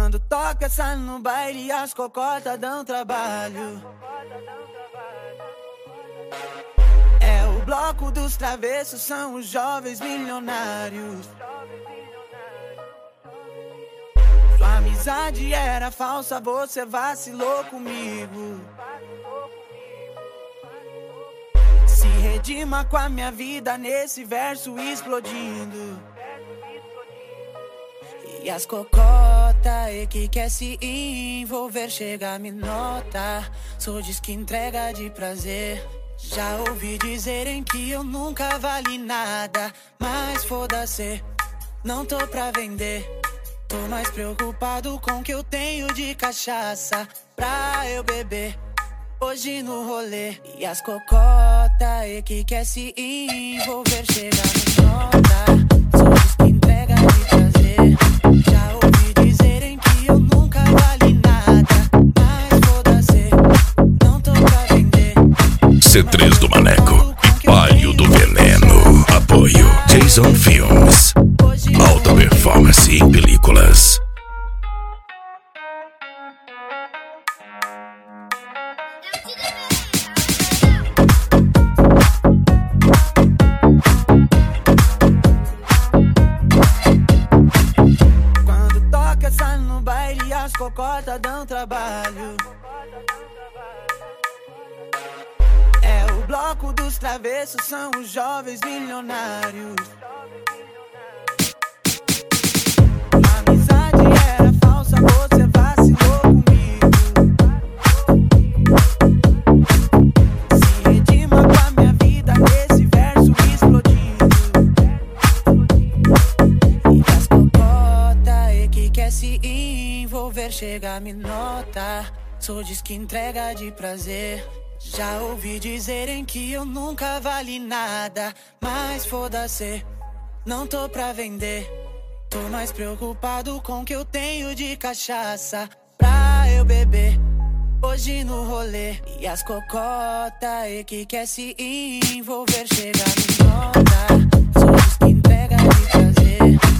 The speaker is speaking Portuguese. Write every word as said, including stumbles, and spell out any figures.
Quando toca, sai no baile, as cocotas dão trabalho. É o bloco dos travessos, são os jovens milionários. Sua amizade era falsa, você vacilou comigo. Se redima com a minha vida nesse verso explodindo. E as cocota e que quer se envolver, chega me nota. Sou diz que entrega de prazer. Já ouvi dizerem que eu nunca vali nada, mas foda-se, não tô pra vender. Tô mais preocupado com o que eu tenho de cachaça pra eu beber hoje no rolê. E as cocota e que quer se envolver, chega me nota. Sou diz que entrega de prazer. Já ouvi dizerem que eu nunca vali nada, mas foda-se, não tô pra vender. C três do Maneco e Palio do Veneno. Apoio Jason Films. Alta performance em películas. Quando toca, sai no baile, as cocotas dão trabalho. É o bloco dos travessos, são os jovens milionários. A amizade era falsa, você vacilou comigo. Se redima com a minha vida nesse verso explodindo. E as cocota e que quer se envolver, chega me nota. Sou diz que entrega de prazer. Já ouvi dizerem que eu nunca vali nada, mas foda-se, não tô pra vender. Tô mais preocupado com o que eu tenho de cachaça pra eu beber hoje no rolê. E as cocota e que quer se envolver, chega me nota. Sou diz que entrega de prazer.